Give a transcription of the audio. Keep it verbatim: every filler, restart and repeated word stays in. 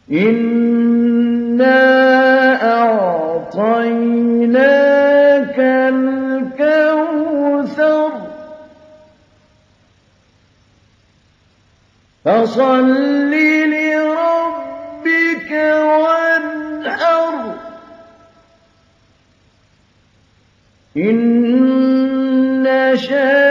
إِنَّا أَعْطَيْنَاكَ الْكَوْثَرَ فَصَلِّ لِرَبِّكَ وَانْحَرْ إِنَّ شَانِئَكَ